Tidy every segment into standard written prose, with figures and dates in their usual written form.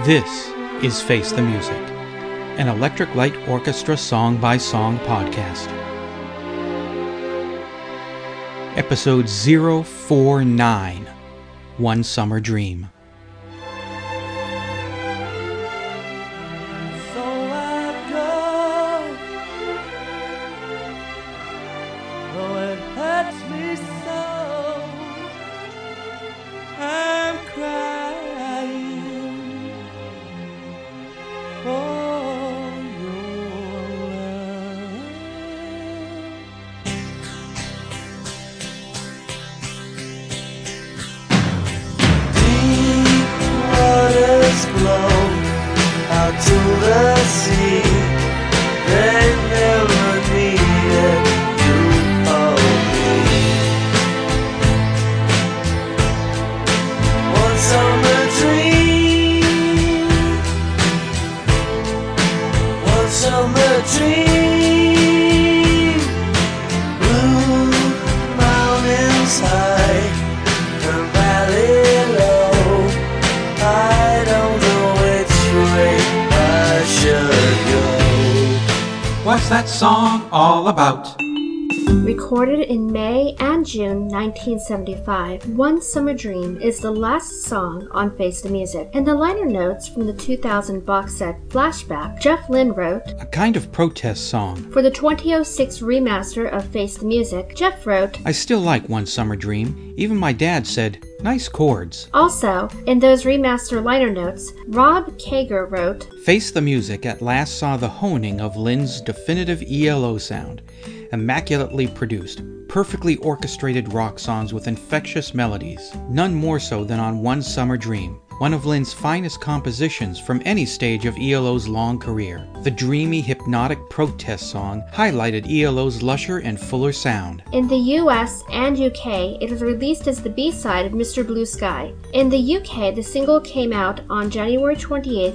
This is Face the Music, an Electric Light Orchestra song-by-song podcast. Episode 049, One Summer Dream. What's that song all about? Recorded in May and June 1975, One Summer Dream is the last song on Face the Music. In the liner notes from the 2000 box set Flashback, Jeff Lynne wrote, A kind of protest song. For the 2006 remaster of Face the Music, Jeff wrote, I still like One Summer Dream. Even my dad said, nice chords. Also, in those remaster liner notes, Rob Kager wrote, Face the Music at last saw the honing of Lynne's definitive ELO sound. Immaculately produced, perfectly orchestrated rock songs with infectious melodies. None more so than on One Summer Dream, one of Lynne's finest compositions from any stage of ELO's long career. The dreamy, hypnotic protest song highlighted ELO's lusher and fuller sound. In the US and UK, it was released as the B-side of Mr. Blue Sky. In the UK, the single came out on January 28,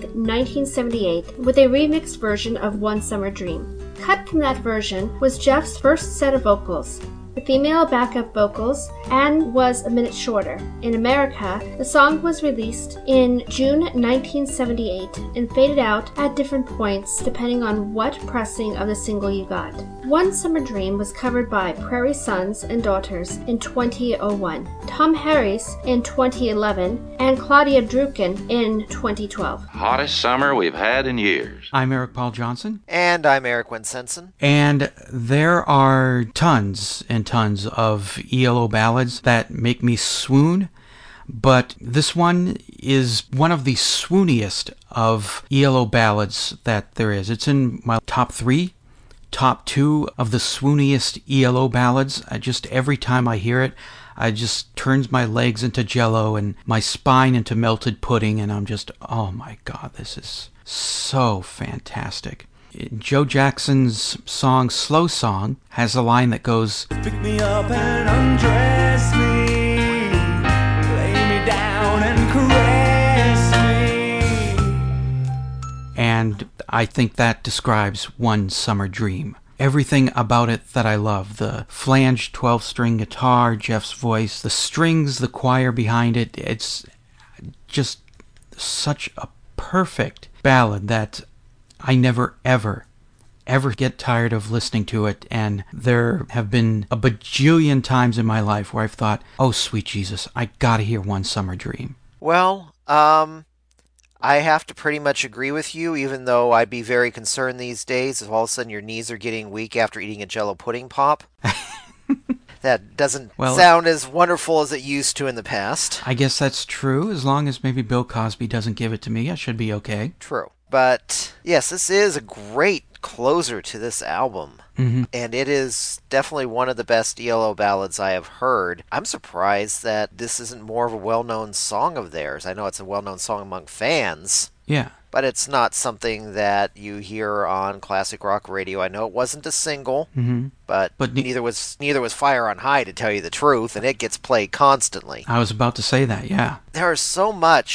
1978, with a remixed version of One Summer Dream. Cut from that version was Jeff's first set of vocals, the female backup vocals, and was a minute shorter. In America, the song was released in June 1978 and faded out at different points depending on what pressing of the single you got. One Summer Dream was covered by Prairie Sons and Daughters in 2001, Tom Harris in 2011, and Claudia Druken in 2012. Hottest summer we've had in years. I'm Eric Paul Johnson. And I'm Eric Winsenson. And there are tons and tons of ELO ballads that make me swoon, but this one is one of the swooniest of ELO ballads that there is. It's in my top 3, top 2 of the swooniest ELO ballads. Every time I hear it, I just turns my legs into jello and my spine into melted pudding, and I'm just, oh my God, this is so fantastic. Joe Jackson's song Slow Song has a line that goes, Pick me up and undress me, lay me down and caress me. And I think that describes One Summer Dream. Everything about it that I love. The flanged 12-string guitar, Jeff's voice, the strings, the choir behind it. It's just such a perfect ballad that I never, ever get tired of listening to it, and there have been a bajillion times in my life where I've thought, oh, sweet Jesus, I gotta hear One Summer Dream. Well, I have to pretty much agree with you, even though I'd be very concerned these days if all of a sudden your knees are getting weak after eating a Jell-O pudding pop. That doesn't sound as wonderful as it used to in the past. I guess that's true. As long as maybe Bill Cosby doesn't give it to me, I should be okay. True. But, yes, this is a great closer to this album. Mm-hmm. And it is definitely one of the best ELO ballads I have heard. I'm surprised that this isn't more of a well-known song of theirs. I know it's a well-known song among fans. Yeah. But it's not something that you hear on classic rock radio. I know it wasn't a single, but neither was Fire on High, to tell you the truth, and it gets played constantly. I was about to say that, yeah. There is so much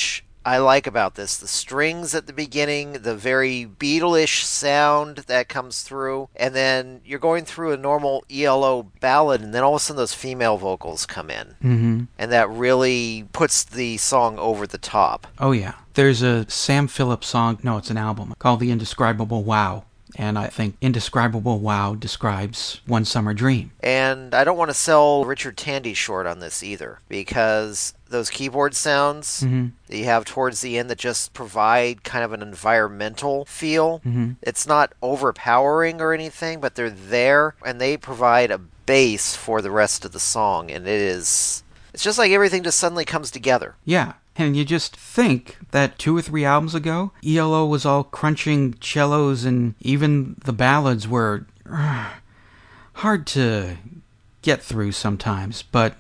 I like about this. The strings at the beginning, the very Beatle-ish sound that comes through, and then you're going through a normal ELO ballad, and then all of a sudden those female vocals come in. Mm-hmm. And that really puts the song over the top. Oh, yeah. There's a Sam Phillips song, no, it's an album, called The Indescribable Wow. And I think Indescribable Wow describes One Summer Dream. And I don't want to sell Richard Tandy short on this either, because those keyboard sounds that you have towards the end that just provide kind of an environmental feel. It's not overpowering or anything, but they're there, and they provide a base for the rest of the song, and it's just like everything just suddenly comes together. Yeah. And you just think that 2 or 3 albums ago, ELO was all crunching cellos, and even the ballads were hard to get through sometimes. But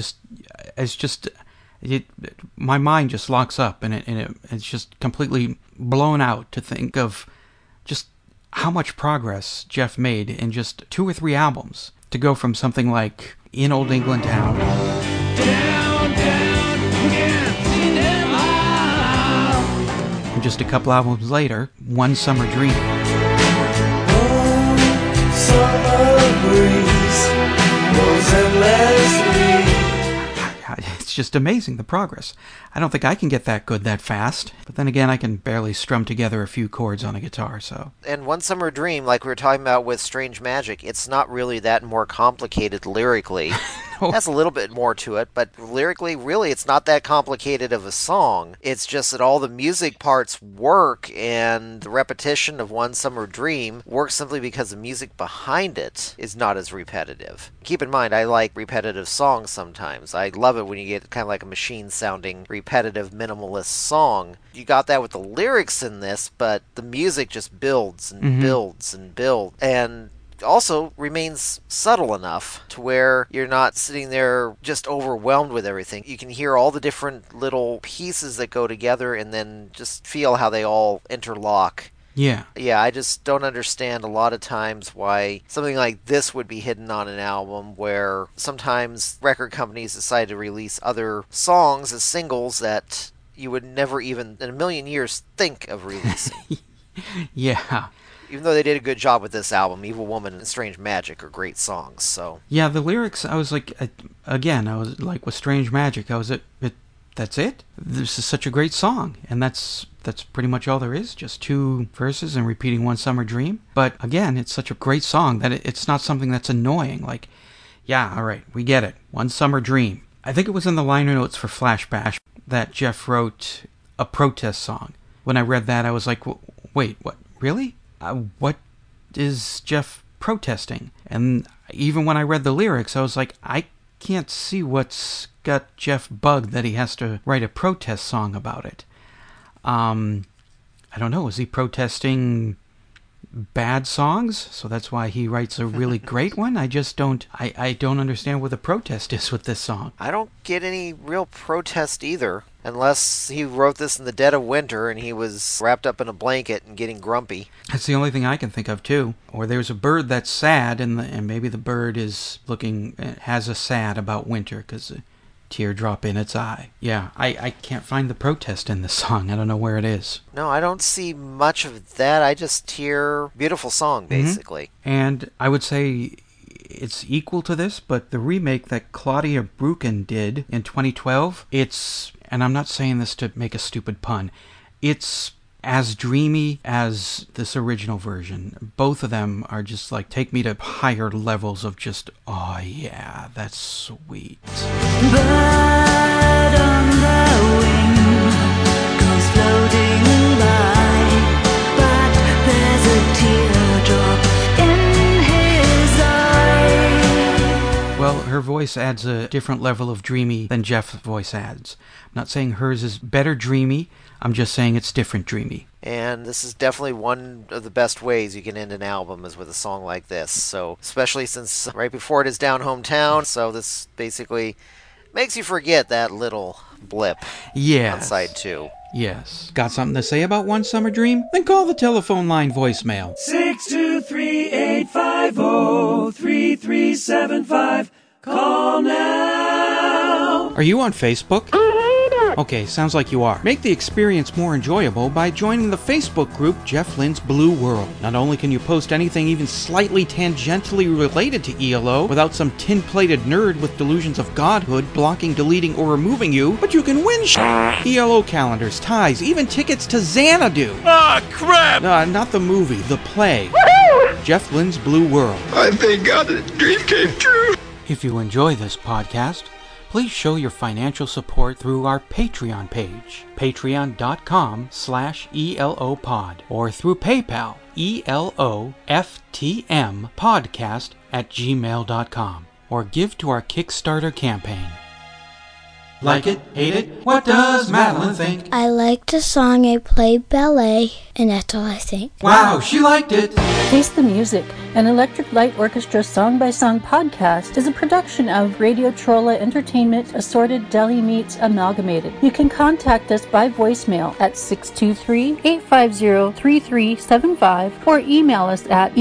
my mind just locks up, and it's just completely blown out to think of just how much progress Jeff made in just 2 or 3 albums to go from something like In Old England Town. Down, and just a couple albums later, One Summer Dream. Oh, summer breeze, it's just amazing, the progress. I don't think I can get that good that fast. But then again, I can barely strum together a few chords on a guitar, so... And One Summer Dream, like we were talking about with Strange Magic, it's not really that more complicated lyrically. It has a little bit more to it, but lyrically, really, it's not that complicated of a song. It's just that all the music parts work, and the repetition of One Summer Dream works simply because the music behind it is not as repetitive. Keep in mind, I like repetitive songs sometimes. I love it when you get kind of like a machine-sounding, repetitive, minimalist song. You got that with the lyrics in this, but the music just builds and builds and builds. And also remains subtle enough to where you're not sitting there just overwhelmed with everything. You can hear all the different little pieces that go together and then just feel how they all interlock. Yeah. Yeah, I just don't understand a lot of times why something like this would be hidden on an album, where sometimes record companies decide to release other songs as singles that you would never even in a million years think of releasing. Yeah. Even though they did a good job with this album, Evil Woman and Strange Magic are great songs, so... Yeah, the lyrics, I was like, with Strange Magic, that's it? This is such a great song, and that's pretty much all there is, just 2 verses and repeating One Summer Dream. But again, it's such a great song that it's not something that's annoying, like, yeah, all right, we get it, One Summer Dream. I think it was in the liner notes for Flash Bash that Jeff wrote a protest song. When I read that, I was like, wait, what, really? What is Jeff protesting? And even when I read the lyrics, I was like, I can't see what's got Jeff bugged that he has to write a protest song about it. I don't know, is he protesting bad songs? So that's why he writes a really great one? I just don't understand what the protest is with this song. I don't get any real protest either. Unless he wrote this in the dead of winter and he was wrapped up in a blanket and getting grumpy. That's the only thing I can think of, too. Or there's a bird that's sad, and maybe the bird has a sad about winter because a teardrop in its eye. Yeah, I can't find the protest in this song. I don't know where it is. No, I don't see much of that. I just hear beautiful song, basically. And I would say it's equal to this, but the remake that Claudia Brucken did in 2012, and I'm not saying this to make a stupid pun, it's as dreamy as this original version. Both of them are just like, take me to higher levels of just, oh yeah, that's sweet. Bird on the wing goes floating by, but there's a teardrop in his eye. Well, her voice adds a different level of dreamy than Jeff's voice adds. I'm not saying hers is better dreamy, I'm just saying it's different dreamy. And this is definitely one of the best ways you can end an album is with a song like this. So, especially since right before it is Down Hometown, so this basically makes you forget that little blip on side 2. Yes. Got something to say about One Summer Dream? Then call the telephone line voicemail. 623-850-3375. Call now. Are you on Facebook? Okay, sounds like you are. Make the experience more enjoyable by joining the Facebook group Jeff Lynne's Blue World. Not only can you post anything even slightly tangentially related to ELO without some tin-plated nerd with delusions of godhood blocking, deleting, or removing you, but you can win ELO calendars, ties, even tickets to Xanadu. Ah, crap! Not the movie, the play. Jeff Lynne's Blue World. I thank God the dream came true. If you enjoy this podcast, please show your financial support through our Patreon page, patreon.com/ELOpod, or through PayPal, ELOFTMpodcast@gmail.com, or give to our Kickstarter campaign. Like it? Hate it? What does Madeline think? I like the song. I play ballet, and that's all I think. Wow, she liked it! Taste the Music, an Electric Light Orchestra song-by-song podcast, is a production of Radio Trolla Entertainment Assorted Deli Meats Amalgamated. You can contact us by voicemail at 623-850-3375 or email us at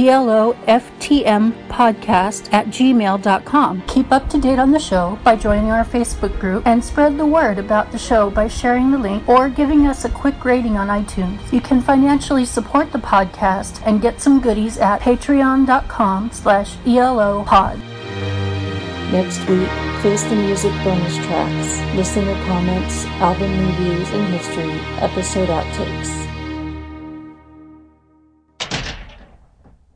eloftmpodcast@gmail.com. Keep up to date on the show by joining our Facebook group and spread the word about the show by sharing the link or giving us a quick rating on iTunes. You can financially support the podcast and get some goodies at patreon.com/ELOpod. Next week, Face the Music bonus tracks, listener comments, album reviews and history, episode outtakes.